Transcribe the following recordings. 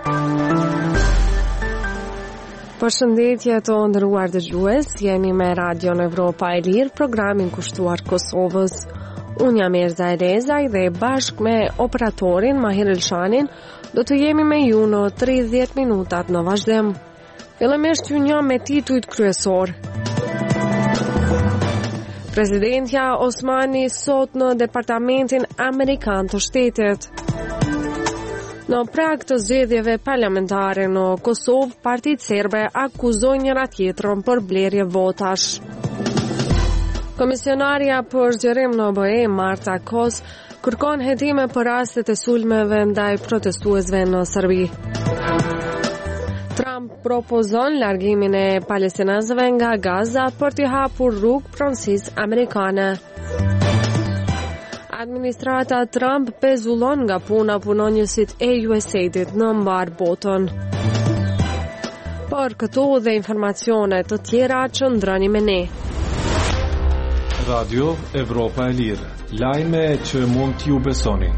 Përshëndetje të nderuar dëgjues, jemi me Radio Evropa e Lirë, programin kushtuar Kosovës. Unë jam Erza Elezaj dhe bashkë me operatorin Mahir Elshanin do të jemi me ju në 30 minutat në vazhdim. Fillimisht ju njëm me titujt kryesor. Presidentja Osmani sot në Departamentin Amerikan të Shtetit. Në prag të zgjedhjeve parlamentare në Kosovë, partitë serbe akuzojnë njëra tjetrën për blerje votash. Komisionarja për zgjerim në OBE, Marta Kos, kërkon hetime për rastet e sulmeve ndaj protestuesve në Serbi. Trump propozon largimin e palestinezëve nga Gaza për t'i hapur rrugë pronësisë amerikane. Administrata Trump pezullon nga puna punonjësit e USAID-it në mbar botën. Por këto dhe informacione të tjera qëndroni me ne. Radio Evropa e Lirë, lajme që mund t'ju besoni.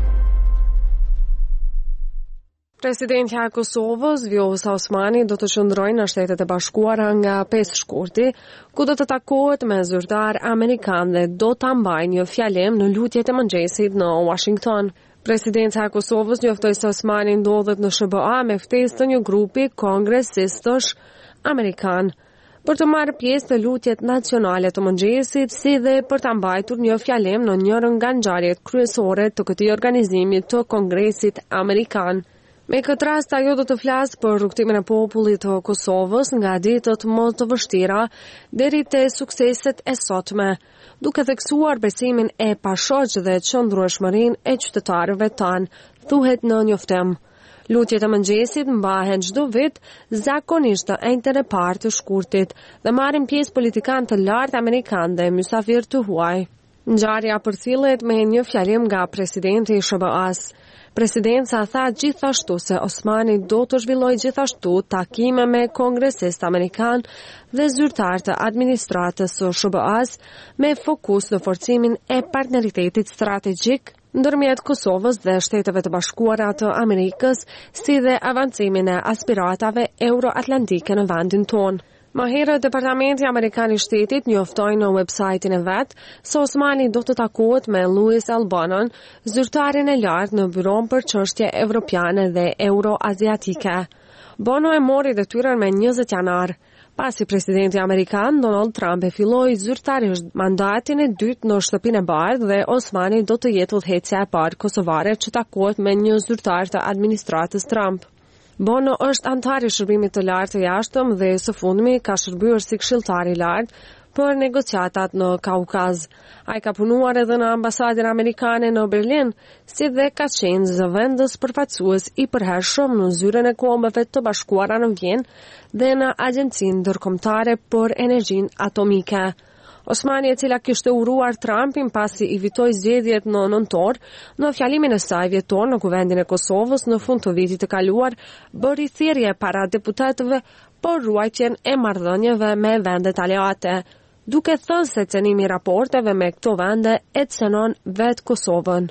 Presidentja e Kosovës, Vjosa Osmani, do të qëndrojë në Shtetet e Bashkuara nga 5 shkurti, ku do të takohet me zyrtar amerikan dhe do ta mbajë një fjalim në lutjet e mëngjesit në Washington. Presidentja e Kosovës njoftoi se Osmani ndodhet në SBA me ftesë të një grupi kongresistësh amerikan për të marrë pjesë në lutjet nacionale të mëngjesit, si dhe për ta mbajtur një fjalim në njërin nga ngjarjet kryesore të këtij organizimi të Kongresit amerikan. Me këtë rast, ajo do të flasë për rrugtimin e popullit të Kosovës nga ditët më të vështira deri te sukseset e sotme, duke theksuar besimin e pashoq dhe qëndrueshmërinë e qytetarëve tanë, thuhet në njoftim. Lutjet e mëngjesit mbahen çdo vit, zakonisht të enjten e parë të shkurtit, dhe marrin pjesë politikanë të lartë amerikanë dhe mysafirë të huaj. Ngjarja përcillet me një fjalim nga presidenti i SBA-s. Presidenca tha gjithashtu se Osmani do të zhvillojë gjithashtu takime me kongresistë amerikan dhe zyrtar të administratës së SBA-s me fokus në forcimin e partneritetit strategjik ndërmjet Kosovës dhe Shteteve të Bashkuara të Amerikës, si dhe avancimin e aspiratave euroatlantike në vendin tonë. Më herët, Departamenti Amerikan i Shtetit njoftoi në websajtin e vet se Osmani do të takohet me Louis Albanon, zyrtarin e lartë në Byron për çështje evropiane dhe euroaziatike. Bono e mori detyrën me 20 janar. Pasi presidenti amerikan Donald Trump e filloi zyrtarisht mandatin e dytë në Shtëpinë e Bardhë dhe Osmani do të jetë udhëheqësja e parë kosovare që takohet me një zyrtar të administratës Trump. Bono është antar i shërbimit të lartë të jashtëm dhe së fundmi ka shërbyer si këshilltar i lartë për negociatat në Kaukaz. Ai ka punuar edhe në ambasadën amerikane në Berlin, si dhe ka qenë zëvendës përfaqësues i përhershëm në zyrën e Kombeve të Bashkuara në Vjenë dhe në Agjencinë Ndërkombëtare për Energjinë Atomike. Osmani, e cila kishte uruar Trumpin pasi i vitoi zgjedhjet në nëntor, në fjalimin e saj vjetor në Kuvendin e Kosovës në fund të vitit të kaluar, bëri thirrje para deputetëve për ruajtjen e marrëdhënieve me vendet aleate, duke thënë se cenimi i raporteve me këto vende e cenon vetë Kosovën.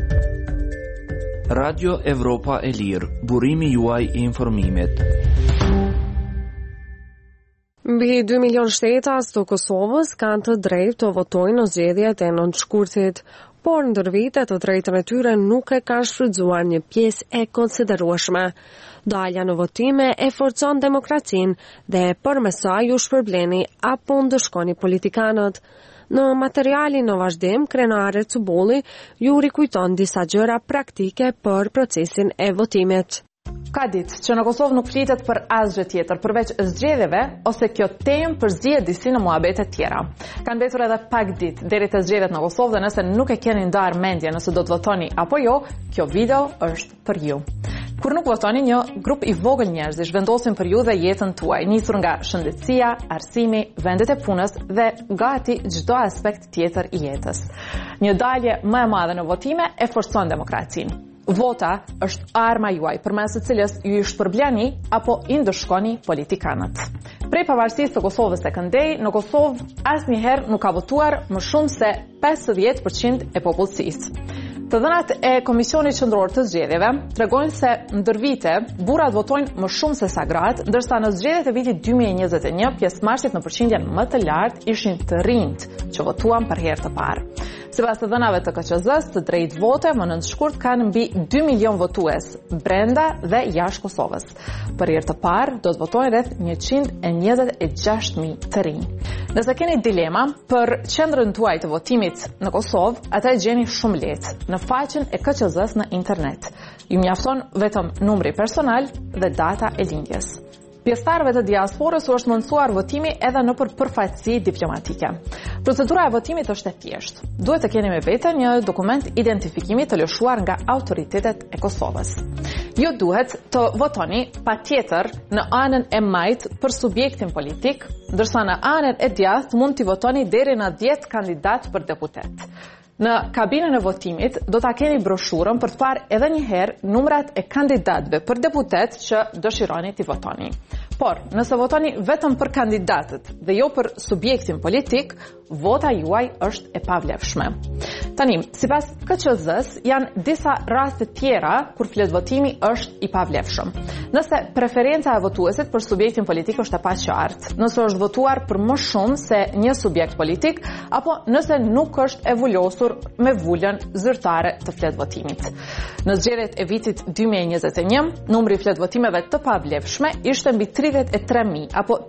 Radio Evropa e Lirë, burimi juaj i informimit. Mbi 2 milion shtetas të Kosovës kanë të drejtë të votojnë në zgjedhjet e nëntëshkurtit, por ndër vite të drejtën e tyre nuk e kanë shfrytzuar një pjesë e konsiderueshme. Dalja në votime e forcon demokracinë dhe përmes saj ju shpërbleni apo ndëshkoni politikanët. Në materialin në vazhdim, krenare Cubolli ju rikujton disa gjëra praktike për procesin e votimit. Ka ditë që në Kosovë nuk flitet për asgjë tjetër përveç zgjedhjeve ose kjo temë përzihet disi në muhabete tjera. Kanë mbetur edhe pak ditë deri te zgjedhjet në Kosovë dhe nëse nuk e keni ndarë mendje nëse do të votoni apo jo, kjo video është për ju. Kur nuk votoni, një grup i vogël njerëzish vendosin për ju dhe jetën tuaj, nisur nga shëndetësia, arsimi, vendet e punës dhe gati çdo aspekt tjetër i jetës. Një dalje më e madhe në votime e forcon demokracinë. Vota është arma juaj përmes së cilës ju i shpërbleni apo i ndëshkoni politikanët. Prej pavarësisë të Kosovës së këndej, në Kosovë asnjëherë nuk ka votuar më shumë se 50% e popullsisë. Të dhënat e Komisionit Qendror të Zgjedhjeve tregojnë se ndër vite burrat votojnë më shumë se sa gratë, ndërsa në zgjedhjet e vitit 2021 pjesëmarrësit në përqindjen më të lartë ishin të rinjt që votuan për herë të parë. Sipas të dhënave të KQZ-s, të drejtë vote më nëntshkurt kanë mbi 2 milion votues brenda dhe jashtë Kosovës. Për herë të parë do të votojnë rreth 126.000 të rinj. Nëse keni dilema për qendrën tuaj të votimit në Kosovë, ata e gjeni shumë lehtë në faqen e KQZ-s në internet. Ju mjafton vetëm numri personal dhe data e lindjes. Pjesëtarëve të diasporës u është mundësuar votimi edhe nëpër përfaqësi diplomatike. Procedura e votimit është e thjeshtë. Duhet të keni me vete një dokument identifikimi të lëshuar nga autoritetet e Kosovës. Ju duhet të votoni patjetër në anën e majtë për subjektin politik, ndërsa në anën e djathtë mund t'i votoni deri në 10 kandidat për deputet. Në kabinën e votimit do ta keni broshurën për të parë edhe një herë numrat e kandidatëve për deputet që dëshironi t'i votoni. Por, nëse votoni vetëm për kandidatët dhe jo për subjektin politik, vota juaj është e pavlefshme. Tani, sipas KQZ-s, janë disa raste tjera kur flet votimi është i pavlefshëm. Nëse preferenca e votuesit për subjektin politik është e paqartë, nëse është votuar për më shumë se një subjekt politik, apo nëse nuk është e vullosur me vullën zyrtare të flet votimit. Në zgjedhjet e vitit 2021, numri i flet votimeve të pavlefshme ishte mbi 33.000, apo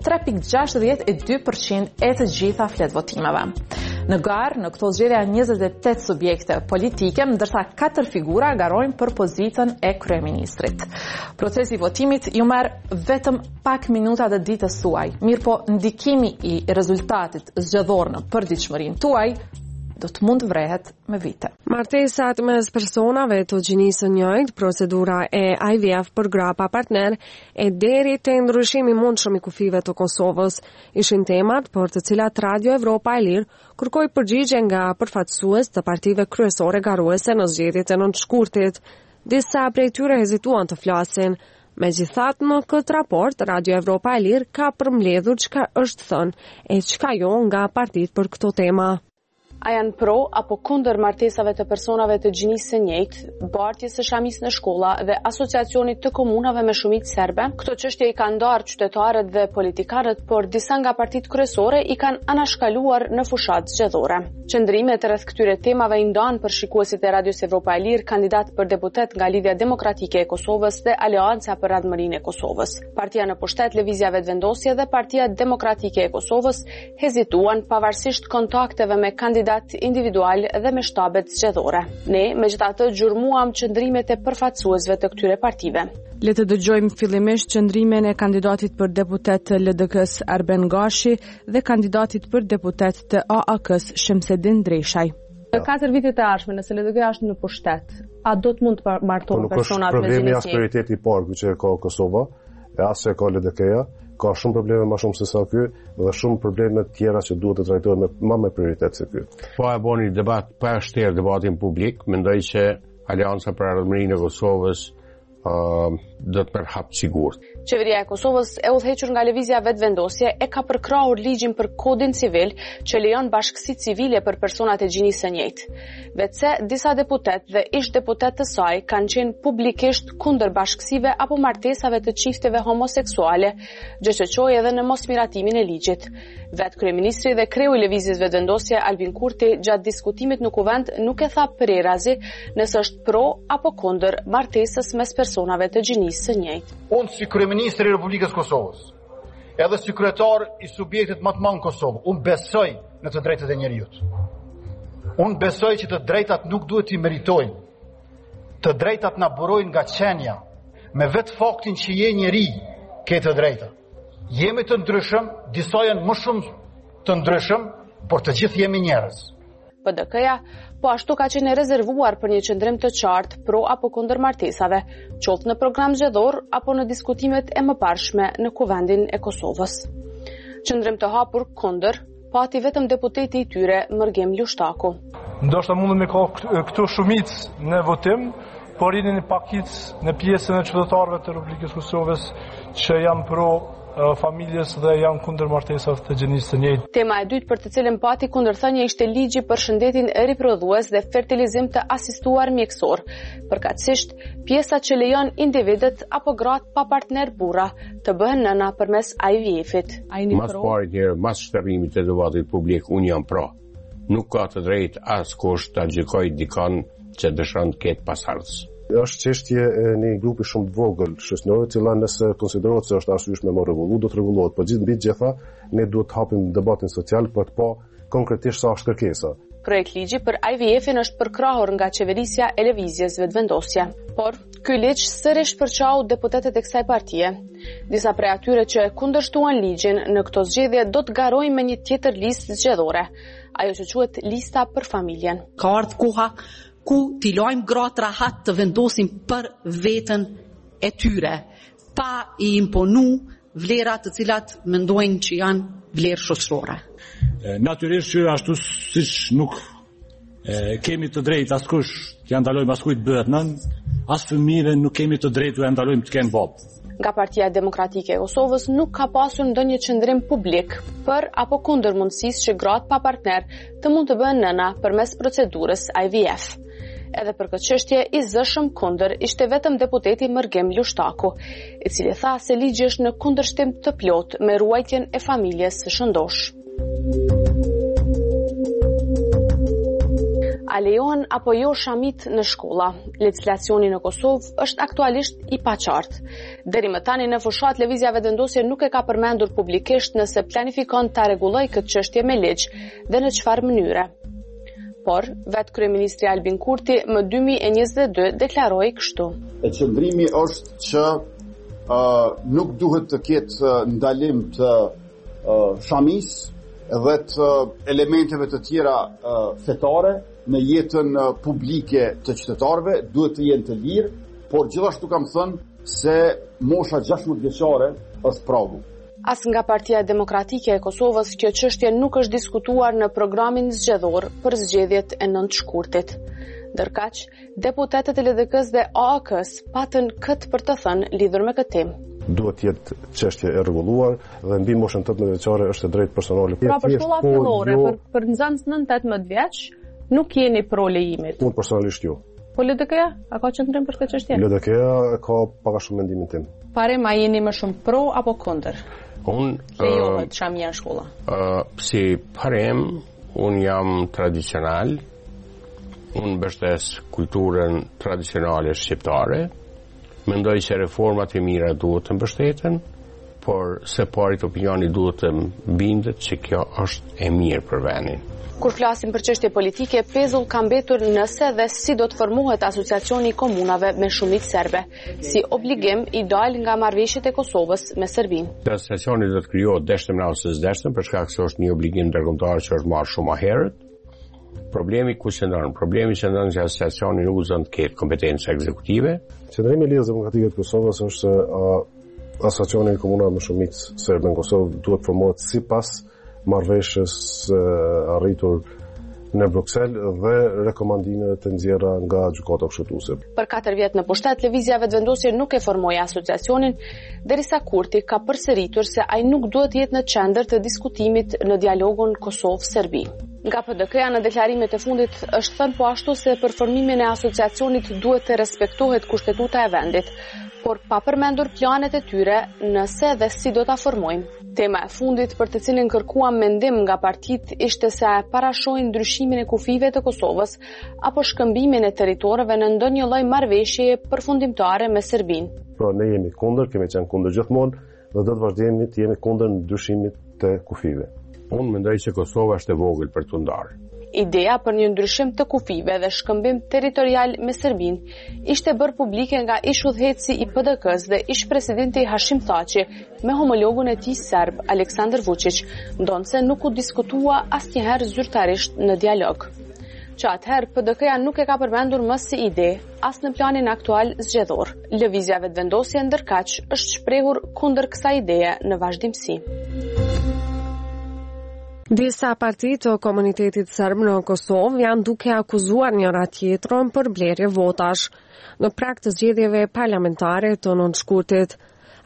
3.62% e të gjitha flet votimeve. Në garë, në këto zgjedhje janë 28 subjekte politike, ndërsa 4 figura garojnë për pozicën e kryeministrit. Procesi i votimit ju merr vetëm pak minuta të ditës suaj, mirëpo ndikimi i rezultatit zgjedhor në përditshmërinë tuaj do të mund vrehet me vite. Martesat mes personave të gjinisë së njëjtë, procedura e IVF për gra pa partner e deri te ndryshimi i mundshëm i kufive të Kosovës ishin temat për të cilat Radio Evropa e Lirë kërkoi përgjigje nga përfaqësues të partive kryesore garuese në zgjedhjet e nëntshkurtit. Disa prej tyre hezituan të flasin. Megjithatë, në këtë raport, Radio Evropa e Lirë ka përmbledhur çka është thënë e çka jo nga partitë për këto tema. A janë pro apo kundër martesave të personave të gjinisë së njëjtë, bartjes së shamisë në shkolla dhe asociacionit të komunave me shumicë serbe? Këto çështje i kanë ndarë qytetarët dhe politikanët, por disa nga partitë kryesore i kanë anashkaluar në fushatë zgjedhore. Qëndrimet rreth këtyre temave i ndan për shikuesit e Radios Evropa e Lirë kandidat për deputet nga Lidhja Demokratike e Kosovës dhe Aleanca për Radhmërinë e Kosovës. Partia në pushtet Lëvizja Vetëvendosje dhe Partia Demokratike e Kosovës hezituan pavarësisht kontakteve me kandidat individual dhe me shtabet zgjedhore. Ne, megjithatë, gjurmuam qëndrimet e përfaqësuesve të këtyre partive. Le të dëgjojmë fillimisht qëndrimin e kandidatit për deputet të LDK-s Arben Gashi dhe kandidatit për deputet të AAK-s Shemsedin Dreshaj. Në 4 vitet e ardhshme, nëse LDK është në pushtet, a do të mund të martohen personat me problemi as prioriteti i parë që ka Kosova, e as që ka LDK-ja. Ka shumë probleme më shumë se sa ky dhe shumë probleme tjera që duhet të trajtohen me prioritet se ky. Po e boni debat pa shterë debatin publik, mendoj që Aleanca për Radhmërinë e Kosovës do të përhap sigurt. Qeveria e Kosovës e udhëhequr nga Lëvizja Vetëvendosje e ka përkrahur ligjin për kodin civil që lejon bashkësitë civile për personat e gjinisë së njëjtë. Vetëse disa deputet dhe ish deputet të saj kanë qenë publikisht kundër bashkësive apo martesave të çifteve homoseksuale, gjë që çoi edhe në mosmiratimin e ligjit. Vetë kryeministri dhe kreu i Lëvizjes Vetëvendosje Albin Kurti gjatë diskutimit në kuvend nuk e tha përerazi nëse është pro apo kundër martesës mes personave të gjinisë së njëjtë. Unë si kryeministri i Republikës Kosovës, edhe si kryetar i subjektit më të madh në Kosovë, unë besoj në të drejtat e njerëzit. Unë besoj që të drejtat nuk duhet i meritojnë. Të drejtat na burojnë nga qenia, me vetë faktin që je njeri, ke të drejta. Jemi të ndryshëm, disa janë më shumë të ndryshëm, por të gjithë jemi njerëz. PDK-ja po ashtu ka qenë rezervuar për një qëndrim të qartë pro apo kundër martesave, qoftë në program zgjedhor apo në diskutimet e mëparshme në Kuvendin e Kosovës. Qëndrim të hapur kundër pati vetëm deputeti i tyre Mërgem Lushtaku. Ndoshta mundën me ka këtu shumicë në votim, por jeni një pakicë në pjesën e qytetarëve të Republikës Kosovës që janë pro familjes dhe janë kundër martesave të gjinisë së njëjtë. Tema e dytë për të cilën pati kundërthënie ishte ligji për shëndetin riprodhues dhe fertilizim të asistuar mjekësor, përkatësisht pjesa që lejon individet apo gratë pa partner burra të bëhen nëna përmes IVF-it. Mas parit njërë, mas shterrimit të debatit publik, unë jam pra. Nuk ka të drejt as kusht të gjykoj dikon që dëshon të ketë pasardhës. Është çështje e një grupi shumë të vogël shoqëror, e cila nëse konsiderohet se është arsyeshme me rregullu, do të rregullohet. Por mbi gjitha, ne duhet të hapim debatin social për të pa konkretisht sa është kërkesa. Projekt ligji për IVF-in është përkrahur nga qeverisja e lëvizjes vetëvendosje. Por ky ligj sërish përçau deputetët e kësaj partie. Disa prej atyre që e kundërshtuan ligjin në këto zgjedhje do të garojnë me një tjetër listë zgjedhore, ajo që quhet lista për familjen. Ka ardhur koha ku t'i lajmë gratë rahat të vendosin për veten e tyre, pa i imponu vlerat të cilat mendojnë që janë vlerë shoqërore. Natyrisht që ashtu siç nuk kemi të drejtë askush t'ja ndalojmë askujt bëhet nën, as fëmijëve nuk kemi të drejtë t'ja ndalojmë të kenë bab. Nga Partia Demokratike e Kosovës nuk ka pasur ndonjë qendrim publik për apo kundër mundësisë që gratë pa partner të mund të bëhen nëna përmes procedurës IVF. Edhe për këtë çështje i zëshëm kundër ishte vetëm deputeti Mërgem Lushtaku, i cili tha se ligji është në kundërshtim të plot me ruajtjen e familjes së shëndosh. A lejohen apo jo shamit në shkolla? Legislacioni në Kosovë është aktualisht i paqartë. Deri më tani në fushat lëvizja vetëvendosje nuk e ka përmendur publikisht nëse planifikon ta rregullojë këtë çështje me ligj dhe në çfarë mënyre. Por, vetë kryeministri Albin Kurti më 2022 deklaroi kështu. E qëndrimi është që nuk duhet të ketë ndalim të shamis dhe të elementeve të tjera fetare në jetën publike të qytetarëve, duhet të jenë të lirë, por gjithashtu kam thënë se mosha 16 vjeçare është pragu. As nga Partia Demokratike e Kosovës kjo çështje nuk është diskutuar në programin zgjedhor për zgjedhjet e 9 shkurtit. Ndërkaq, deputetët e LDK-s dhe AAK-s patën këtë për të thënë lidhur me këtë temë. Duhet të jetë çështje e rregulluar dhe mbi moshën 18 vjeçare është e drejtë personale. Pra për shkolla fillore, për nxënës 9-18 vjeç, nuk jeni pro lejimit. Unë personalisht jo. Po LDK-ja, a ka qendrim për këtë çështje? LDK-ja ka pak a shumë mendimin tim. Parem, a jeni më shumë pro apo kundër? Lejohet shamia në shkolla. Si parem, unë jam tradicional, unë mbështes kulturën tradicionale shqiptare, mendoj se reformat e mira duhet të mbështeten, por se parit opinioni duhet të bindet që kjo është e mirë për vendin. Kur flasim për çështje politike, pezull ka mbetur nëse dhe si do të formohet asociacioni i komunave me shumicë serbe, si obligim i dal nga marrëveshjet e Kosovës me Serbinë. Asociacioni do të krijohet deshtëm ose s'deshtëm, për shkak se është një obligim ndërkombëtar që është marrë shumë herët. Problemi ku qëndron? Problemi qëndron që asociacioni nuk gëzon të ketë kompetencë ekzekutive. Qëndrimi i Lidhjes Demokratike të Kosovës është se asociacioni i komunave me shumicë serbe në Kosovë duhet formohet sipas marrëveshjes arritur në Bruksel dhe rekomandime të nxjerra nga gjykata kushtetuese. Për 4 vjet në pushtet, lëvizja vetëvendosje nuk e formoi asociacionin, derisa Kurti ka përsëritur se ai nuk duhet jetë në qendër të diskutimit në dialogun Kosovë-Serbi. Nga PDK-ja në deklarimet e fundit është thënë po ashtu se për formimin e asociacionit duhet të respektohet kushtetuta e vendit, por pa përmendur planet e tyre nëse dhe si do ta formojnë. Tema e fundit për të cilin kërkuam mendim nga partitë ishte se a parashojnë ndryshimin e kufive të Kosovës apo shkëmbimin e territoreve në ndonjë lloj marrëveshjeje përfundimtare me Serbinë. Pra ne jemi kundër, kemi qenë kundër gjithmonë dhe do të vazhdojmë të jemi kundër ndryshimit të kufive. Unë mendoj se Kosova është e vogël për të ndarë. Ideja për një ndryshim të kufive dhe shkëmbim territorial me Serbinë ishte bërë publike nga ish udhëheqësi i PDK-s dhe ish presidenti Hashim Thaçi me homologun e tij serb Aleksandar Vučić, ndonse nuk u diskutua asnjëherë zyrtarisht në dialog. Që atëherë PDK-ja nuk e ka përmendur më si ide, as në planin aktual zgjedhor. Lëvizja vetëvendosje ndërkaq është shprehur kundër kësaj ideje në vazhdimsi. Disa parti të komunitetit serb në Kosovë janë duke akuzuar njëra tjetrën për blerje votash në prag të zgjedhjeve parlamentare të 9 shkurtit.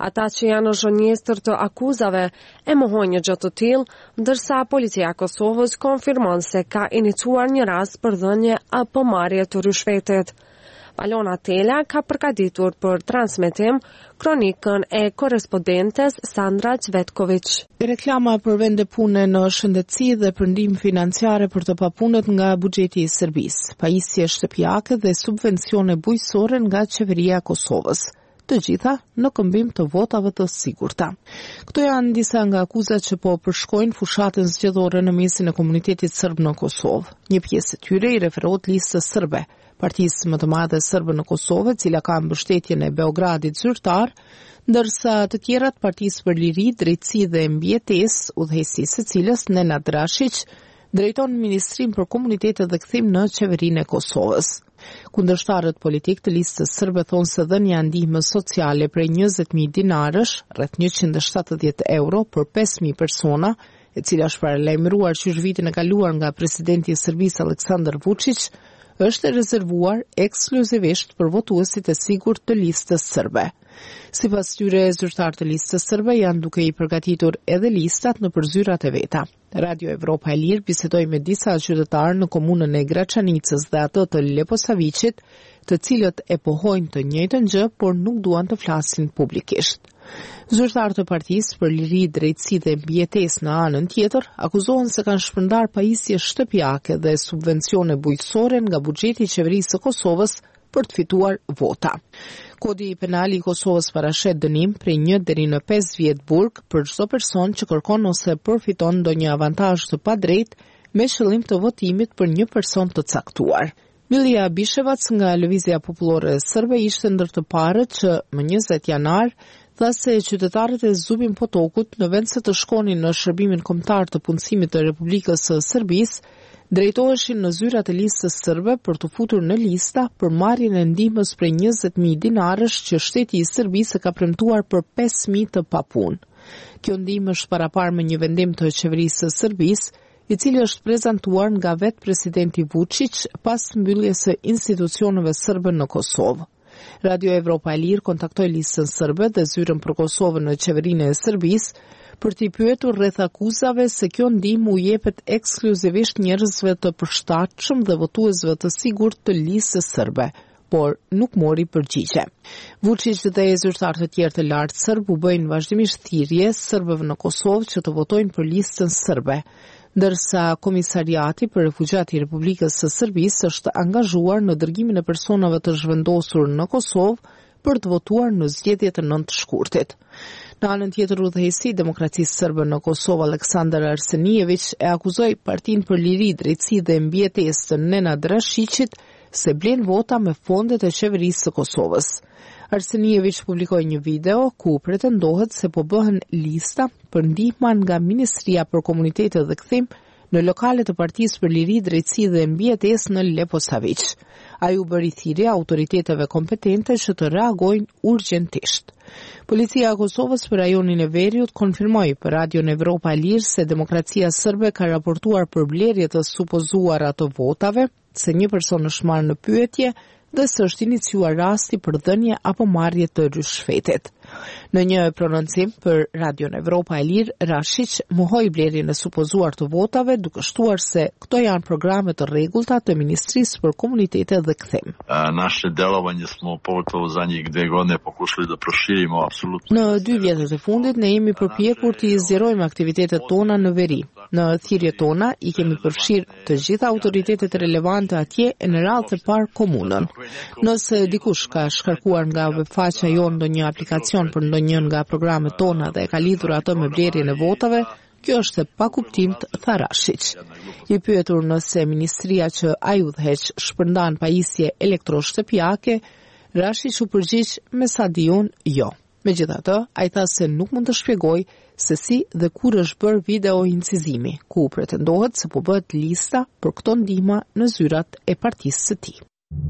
Ata që janë në shënjestër të akuzave e mohojnë një gjë të tillë, ndërsa policia e Kosovës konfirmon se ka iniciuar një rast për dhënie apo marrje të rishvetit. Palona Tela ka përgatitur për transmetim kronikën e korrespondentes Sandra Cvetković. Reklama për vende pune në shëndetësi dhe për ndihmë financiare për të papunët nga buxheti i Serbisë, pajisje shtëpiake dhe subvencione bujqësore nga qeveria e Kosovës. Të gjitha në këmbim të votave të sigurta. Këto janë disa nga akuzat që po përshkojnë fushatën zgjedhore në mesin e komunitetit serb në Kosovë. Një pjesë e tyre i referohet listës serbe, partisë më të madhe serbe në Kosovë, cila ka mbështetjen e Beogradit zyrtar, ndërsa të tjerat Partisë për Liri, Drejtësi dhe Mbijetesë, udhëheqësisë së cilës Nenad Rashić drejton Ministrinë për Komunitete dhe Kthim në qeverinë e Kosovës. Kundërshtarët politik të listës serbe thonë se dhënia ndihmës sociale prej 20.000 dinarësh, rreth 170 euro për 5.000 persona, e cila është paralajmëruar qysh vitin e kaluar nga presidenti i Serbisë Aleksandar Vučić, është rezervuar ekskluzivisht për votuesit e sigurt të listës serbe. Sipas tyre, zyrtarët të listës serbe janë duke i përgatitur edhe listat në përzyrat e veta. Radio Evropa e Lirë bisedoi me disa qytetarë në komunën e Graçanicës dhe atë të Leposaviçit, të cilët e pohojnë të njëjtën gjë, por nuk duan të flasin publikisht. Zyrtarët e Partisë për Liri, Drejtësi dhe Mbijetesë në anën tjetër akuzohen se kanë shpërndar pajisje shtëpiake dhe subvencione bujqësore nga buxheti i qeverisë së Kosovës për të fituar vota. Kodi penal i Kosovës parashet dënim prej 1 deri në 5 vjet burg për çdo person që kërkon ose përfiton ndonjë avantazh të padrejtë me qëllim të votimit për një person të caktuar. Milija Bishevac nga Lëvizja Popullore Serbe ishte ndër të parët që më 20 janar tha se qytetarët e Zubin Potokut në vend se të shkonin në shërbimin kombëtar të punësimit të Republikës së Serbisë, drejtoheshin në zyrat e listës serbe për të futur në lista për marrjen e ndihmës prej 20.000 dinarësh që shteti i Serbisë ka premtuar për 5.000 të papunë. Kjo ndihmë është paraparë me një vendim të qeverisë së Serbisë, i cili është prezantuar nga vetë presidenti Vučić pas mbylljes së institucioneve serbe në Kosovë. Radio Evropa e Lirë kontaktoi listën serbe dhe zyrën për Kosovën në qeverinë e Serbisë për t'i pyetur rreth akuzave se kjo ndihmë u jepet ekskluzivisht njerëzve të përshtatshëm dhe votuesve të sigurt të listës serbe, por nuk mori përgjigje. Vučić dhe zyrtarë të tjerë të lartë serb u bëjnë vazhdimisht thirrje serbëve në Kosovë që të votojnë për listën serbe, ndërsa Komisariati për Refugjat i Republikës së Serbisë është angazhuar në dërgimin e personave të zhvendosur në Kosovë për të votuar në zgjedhjet e 9 shkurtit. Në anën tjetër, udhëheqësi i Demokracisë Serbe në Kosovë Aleksandar Arsenijević e akuzoi Partinë për Liri, Drejtësi dhe Mbijetesë të Nenad Rashićit se blen vota me fondet e qeverisë së Kosovës. Arsenijević publikoi një video ku pretendohet se po bëhen lista për ndihma nga Ministria për Komunitete dhe Kthim në lokalet e Partisë për Liri, Drejtësi dhe Mbijetesë në Leposavić. Ai u bëri thirrje autoriteteve kompetente që të reagojnë urgjentisht. Policia e Kosovës për rajonin e Veriut konfirmoi për Radion Evropa e Lirë se Demokracia Serbe ka raportuar për blerje të supozuara të votave, se një person është marrë në pyetje dhe se është iniciuar rasti për dhënie apo marrje të rishfetit. Në një prononcim për Radion Evropa e Lirë, Rashić mohoi blerjen e supozuar të votave, duke shtuar se këto janë programe të rregullta të Ministrisë për Komunitete dhe Kthim. Naše delovanje smo pogotovo zadnjih 2 godine pokušali da proširimo apsolutno. Në 2 vjetët e fundit ne jemi përpjekur të zgjerojmë aktivitetet tona në veri. Në thirrjet tona i kemi përfshirë të gjitha autoritetet relevante atje e në radhë të parë komunën. Nëse dikush ka shkarkuar nga webfaqja jonë ndonjë aplikacion për ndonjën nga programet tona dhe ka lidhur ato me blerjen e votave, kjo është e pakuptimt, tha Rashić. I pyetur nëse ministria që ai udhëheq shpërndan pajisje elektroshtëpiake, Rashić u përgjigj me sa diun jo. Megjithatë, ai tha se nuk mund të shpjegojë se si dhe kur është bërë video incizimi, ku pretendohet se po bëhet lista për këto ndihma në zyrat e partisë së tij.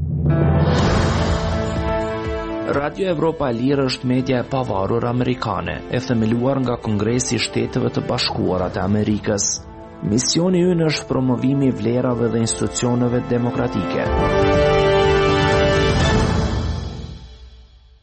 Radio Evropa e Lirë është media e pavarur amerikane, e themeluar nga Kongresi i Shteteve të Bashkuara të Amerikës. Misioni ynë është promovimi i vlerave dhe institucioneve demokratike.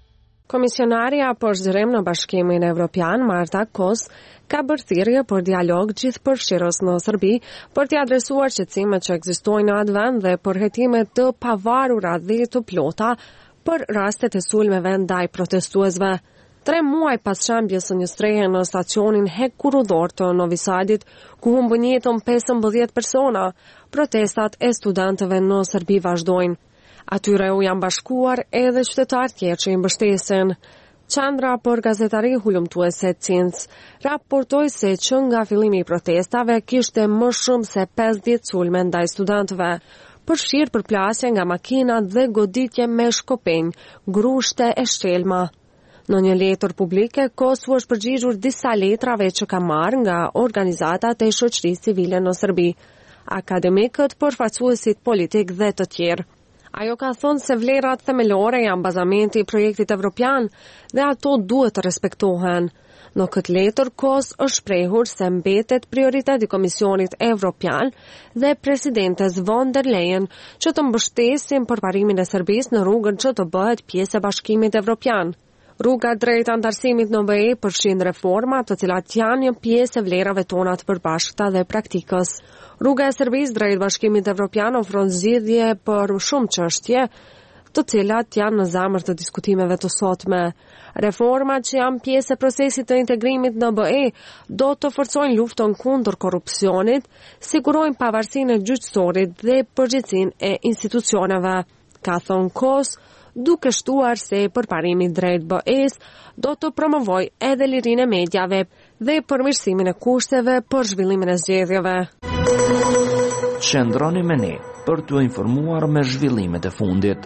Komisionarja për zgjerim në Bashkimin Evropian, Marta Kos, ka bërë thirrje për dialog gjithëpërfshirës në Serbi për t'i adresuar shqetësimet që ekzistojnë në atë vend dhe për hetime të pavarura dhe të plota për rastet e sulmeve ndaj protestuesve. 3 muaj pas shambjes së një strehe në stacionin hekurudhor të Novi Sadit, ku humbën jetën 15 persona, protestat e studentëve në Serbi vazhdojnë. Atyre u janë bashkuar edhe qytetarë tjerë që i mbështesin. Qendra për gazetari hulumtuese CINC raportoi se që nga fillimi i protestave kishte më shumë se 50 sulme ndaj studentëve, përfshirë përplasje nga makina dhe goditje me shkopenj, grushte e shkelma. Në një letër publike, Kosovo është përgjigjur disa letrave që ka marrë nga organizatat e shoqërisë civile në Serbi, akademikët, përfaqësuesit politik dhe të tjerë. Ajo ka thënë se vlerat themelore janë bazamenti i projektit evropian dhe ato duhet të respektohen. Në këtë letër, KOS është shprehur se mbetet prioritet i Komisionit Evropian dhe presidentes von der Leyen që të mbështesin përparimin e Serbisë në rrugën që të bëhet pjesë e Bashkimit Evropian. Rruga drejt antarësimit në BE përfshin reforma të cilat janë një pjesë e vlerave tona të përbashkëta dhe praktikës. Rruga e Serbisë drejt Bashkimit Evropian ofron zgjidhje për shumë çështje, të cilat janë në zemër të diskutimeve të sotme. Reformat që janë pjesë e procesit të integrimit në BE do të forcojnë luftën kundër korrupsionit, sigurojnë pavarësinë e gjyqësorit dhe përgjegjësinë e institucioneve, ka thënë KOS, duke shtuar se përparimi drejt BE-s do të promovoj edhe lirinë e mediave dhe përmirësimin e kushteve për zhvillimin e zgjedhjeve. Qëndroni me ne për t'u informuar me zhvillimet e fundit.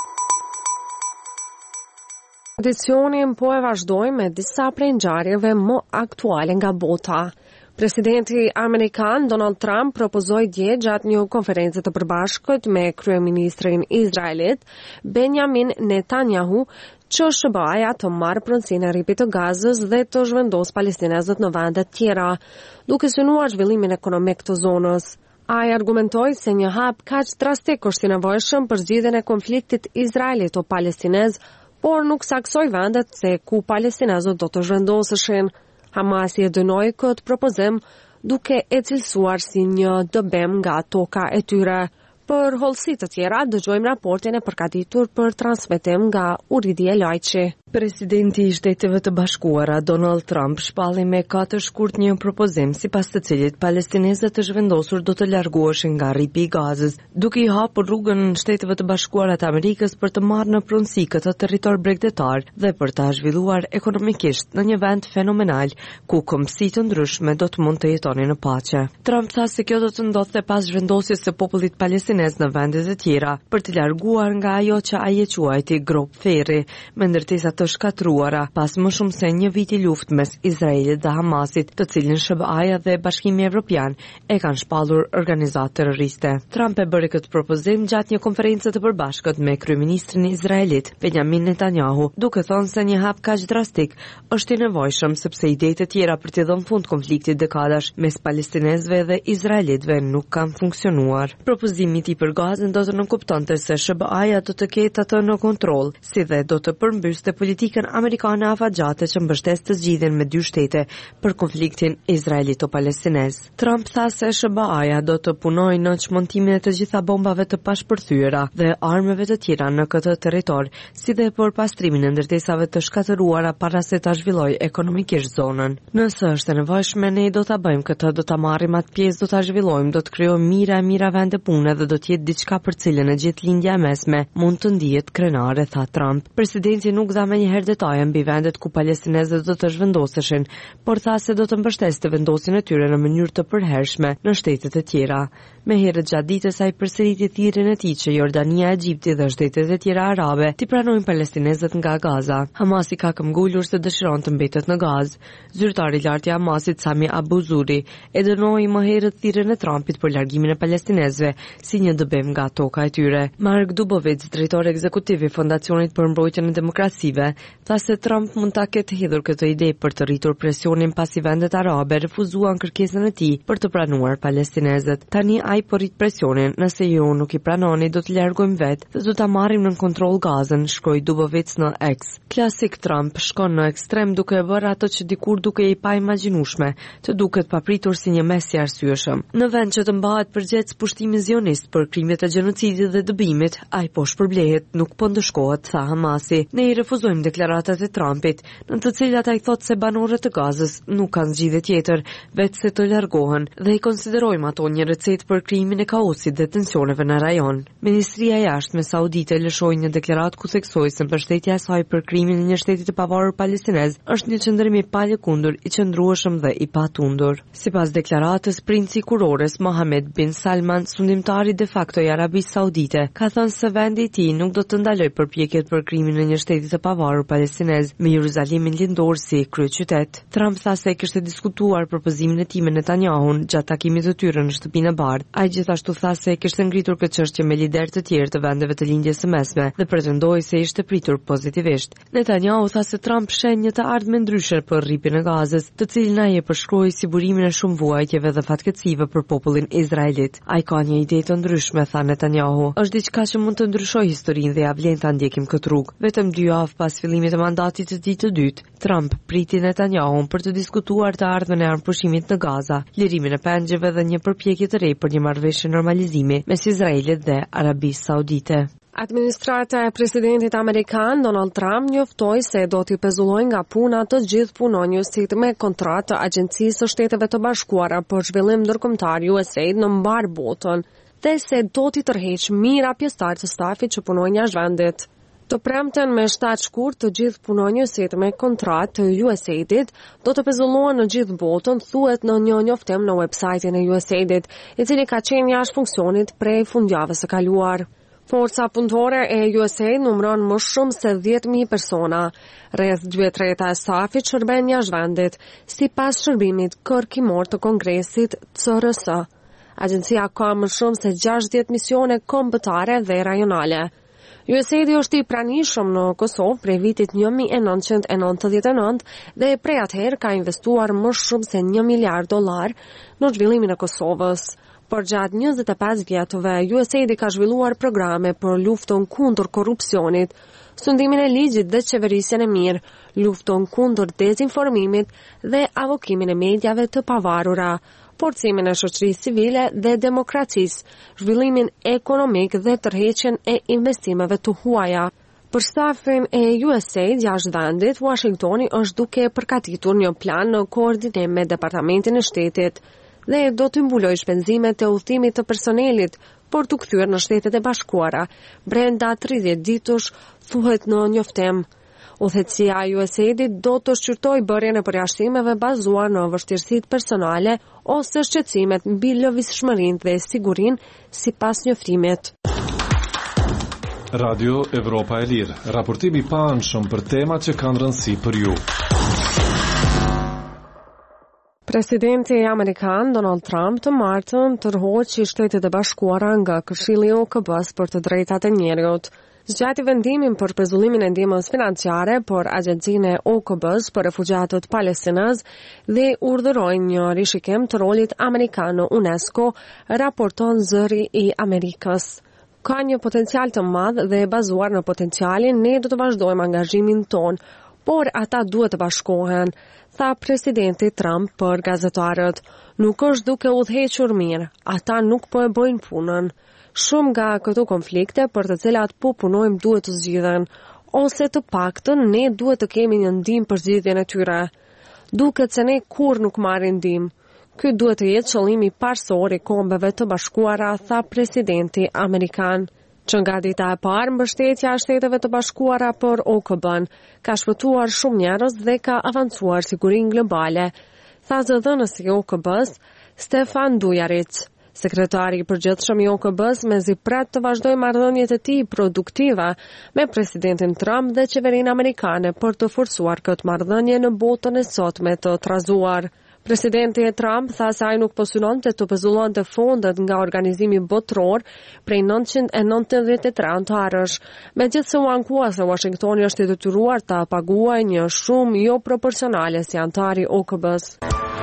Edicionin po e vazhdojmë me disa prej ngjarjeve më aktuale nga bota. Presidenti Amerikan Donald Trump propozoi dje gjatë një konferencë të përbashkët me kryeministrin Izraelit Benjamin Netanyahu që SBA-ja të marrë pronësinë e rripit të Gazës dhe të zhvendos palestinezët në vende të tjera, duke synuar zhvillimin ekonomik të zonës. Ai argumentoi se një hap kaq drastik është i nevojshëm për zgjidhjen e konfliktit izraelito-palestinez, por nuk saksoi vendet se ku palestinezët do të zhvendoseshin. Hamasi e dënoi këtë propozim duke e cilësuar si një dëbim nga toka e tyre. Për hollësi të tjera, dëgjojmë raportin e përgatitur për transmetim nga Uridi Elajçi. Presidenti i Shteteve të Bashkuara Donald Trump shpalli me 4 shkurt një propozim sipas të cilit palestinezët të zhvendosur do të largoheshin nga rripi i Gazës, duke i hapur rrugën Shteteve të Bashkuara të Amerikës për të marrë në pronësi këtë territor bregdetar dhe për ta zhvilluar ekonomikisht në një vend fenomenal ku kombësi të ndryshme do të mund të jetonin në paqe. Trump tha se kjo do të ndodhte pas zhvendosjes së popullit palestinez në vendet e tjera për të larguar nga ajo që ai e quajti grop ferri, me ndërtesa të shkatruara pas më shumë se një viti luftë mes Izraelit dhe Hamasit, të cilin SBA-ja dhe Bashkimi Evropian e kanë shpallur organizatë terroriste. Trump e bëri këtë propozim gjatë një konferencë të përbashkët me kryeministrin e Izraelit, Benjamin Netanyahu, duke thënë se një hap kaq drastik është i nevojshëm sepse idetë e tjera për të dhënë fund konfliktit dekadash mes palestinezëve dhe izraelitëve nuk kanë funksionuar. Propozimi i tij për Gazën do të nënkuptonte se SBA-ja do të ketë atë në kontroll, si dhe do të përmbyste politikën amerikane afatgjate që mbështes të zgjidhjen me 2 shtete për konfliktin izraelito-palestinez. Trump tha se SBA-ja do të punojë në çmontimin e të gjitha bombave të pashpërthyera dhe armëve të tjera në këtë territor, si dhe për pastrimin e ndërtesave të shkatëruara para se ta zhvillojë ekonomikisht zonën. Nëse është e nevojshme, ne do ta bëjmë këtë, do ta marrim atë pjesë, do ta zhvillojmë, do të krijojmë mira vende pune dhe do të jetë diçka për cilën e gjithë lindja e mesme mund të ndihet krenare, tha Trump. Presidenti nuk dha menjëherë detaje mbi vendet ku palestinezët do të zhvendoseshin, por tha se do të mbështeste vendosjen e tyre në mënyrë të përhershme në shtetet e tjera. Me herët gjatë ditës ai përsëriti thirrjen e tij që Jordania, Egjipti dhe shtetet e tjera arabe t'i pranojnë palestinezët nga Gaza. Hamasi ka këmbgulur se dëshiron të mbetet në Gazë. Zyrtari i lartë i Hamasit Sami Abu Zuri e dënoi më herët thirrjen e Trumpit për largimin e palestinezëve si një dëbim nga toka e tyre. Mark Dubovitz, drejtori ekzekutiv i Fondacionit për Mbrojtjen e Demokracive, tha se Trump mund ta ketë hedhur këtë ide për të rritur presionin pasi vendet arabe refuzuan kërkesën e tij për të pranuar palestinezët. Tani ai po rrit presionin, nëse ju nuk i pranoni do të largojmë vetë dhe do ta marrim në kontroll Gazën, shkroi Dubovec në X. Klasik Trump shkon në ekstrem duke e bërë ato që dikur duke i pa imagjinueshme, të duket papritur si një mes i arsyeshëm. Në vend që të mbahet përgjegjës pushtimit zionist për krimet e genocidit dhe dëbimit, ai po shpërblehet, nuk po ndëshkohet, tha Hamasi. Ne i refuzojmë deklaratat e Trumpit, në të cilat ai thotë se banorët e Gazës nuk kanë zgjidhje tjetër veç se të largohen dhe i konsiderojmë ato një recetë për krimin e kaosit dhe tensioneve në rajon. Ministria e Jashtme Saudite lëshoi një deklaratë ku theksoi se mbështetja e saj për krimin e një shteti të pavarur palestinez është një qëndrim i palëkundur, i qëndrueshëm dhe i patundur. Sipas deklaratës, princi i kurores Mohammed bin Salman, sundimtari de facto i Arabisë Saudite, ka thënë se vendi i tij nuk do të ndalojë përpjekjet për krimin e një shteti të pavarur palestinez me Jeruzalemin lindor si kryeqytet. Trump tha se kishte diskutuar propozimin e tij me Netanyahun gjatë takimit të tyre në Shtëpinë e Bardhë. Ai gjithashtu tha se kishte ngritur këtë çështje me liderë të tjerë të vendeve të lindjes së mesme dhe pretendoi se ishte pritur pozitivisht. Netanyahu tha se Trump sheh një të ardhmë ndryshe për rripin e Gazës, të cilin ai e përshkroi si burimin e shumë vuajtjeve dhe fatkeqësive për popullin izraelit. Ai ka një ide të ndryshme, tha Netanyahu. Është diçka që mund të ndryshojë historinë dhe ja vlen ta ndjekim këtë rrugë. Vetëm 2 javë pas fillimit të mandatit të tij të dytë, Trump priti Netanyahun për të diskutuar të ardhmen e armëpushimit në Gaza, lirimin e pengjeve dhe një përpjekje të re për një marrëveshje normalizimi mes Izraelit dhe Arabisë Saudite. Administrata e presidentit amerikan Donald Trump njoftoi se do t'i pezullojë nga puna të gjithë punonjësit me kontratë të Agjencisë së Shteteve të Bashkuara për zhvillim ndërkombëtar USAID në mbar botën dhe se do t'i tërheqë mijëra pjesëtar të stafit që punojnë jashtë vendit. Të premten me 7 shkurt të gjithë punonjësit me kontratë të USAID-it do të pezullohen në gjithë botën, thuhet në një njoftim në websajtin e USAID-it, i cili ka qenë jashtë funksionit prej fundjavës së kaluar. Forca punëtore e USAID numëron më shumë se 10.000 persona. Rreth 2/3 e stafit shërben jashtë vendit, sipas shërbimit kërkimor të Kongresit CRS. Agjencia ka më shumë se 60 misione kombëtare dhe rajonale. USAID është i pranishëm në Kosovë prej vitit 1999 dhe prej atëherë ka investuar më shumë se $1 miliard në zhvillimin e Kosovës. Por gjatë 25 vjetëve, USAID ka zhvilluar programe për luftën kundër korrupsionit, sundimin e ligjit dhe qeverisjen e mirë, luftën kundër dezinformimit dhe avokimin e mediave të pavarura, forcimin e shoqërisë civile dhe demokracisë, zhvillimin ekonomik dhe tërheqjen e investimeve të huaja. Për stafin e USAID jashtë vendit, Washingtoni është duke përgatitur një plan në koordinim me Departamentin e Shtetit dhe do të mbulojë shpenzimet e udhëtimit të personelit për të kthyer në Shtetet e Bashkuara brenda 30 ditësh, thuhet në njoftim. Udhëheqësia e USAID-it do të shqyrtojë bërjen e përjashtimeve bazuar në vështirësitë personale ose shqetësimet mbi lëvizshmërinë dhe sigurinë, sipas njoftimit. Radio Evropa e Lirë, raportimi i paanshëm për temat që kanë rëndësi për ju. Presidenti amerikan Donald Trump të martën tërhoqi Shtetet e Bashkuara nga Këshilli i OKB-s për të drejtat e njerëzit. Zgjati vendimin për pezullimin e ndihmës financiare për Agjencinë e OKB-s për refugjatët palestinez dhe urdhëroi një rishikim të rolit amerikan në UNESCO, raporton Zëri i Amerikës. Ka një potencial të madh dhe bazuar në potencialin ne do të vazhdojmë angazhimin ton, por ata duhet të bashkohen, tha presidenti Trump për gazetarët. Nuk është duke udhëhequr mirë, ata nuk po e bëjnë punën. Shumë nga këto konflikte për të cilat po punojmë duhet të zgjidhen, ose të paktën ne duhet të kemi një ndihmë për zgjidhjen e tyre. Duket se ne kur nuk marrim ndihmë. Ky duhet të jetë qëllimi parsor i Kombeve të Bashkuara, tha presidenti amerikan. Që nga dita e parë, mbështetja e Shteteve të Bashkuara për OKB-n ka shpëtuar shumë njerëz dhe ka avancuar sigurinë globale, tha zëdhënësi i OKB-s Stefan Dujarric. Sekretari i përgjithshëm i OKB-s mezi pret të vazhdojë marrëdhëniet e tij produktive me presidentin Trump dhe qeverinë amerikane për të forcuar këtë marrëdhënie në botën e sotme të trazuar. Presidenti Trump tha se ai nuk po synonte të pezullonte fondet nga organizimi botror prej 993 antarësh. Megjithse u ankua se Washingtoni është i detyruar ta paguajë një shumë jo proporcionale si antari OKB-s.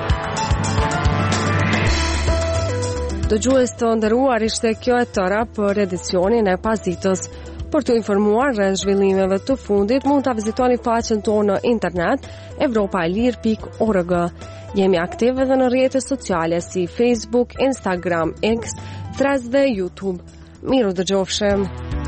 Dëgjues të nderuar, ishte kjo e tëra për edicionin e Pasditës. Për të informuar rreth zhvillimeve të fundit, mund ta vizitoni faqen tonë në internet evropaelir.org. Jemi aktiv edhe në rrjetet sociale si Facebook, Instagram, X, Threads dhe YouTube. Miru dëgjofshim.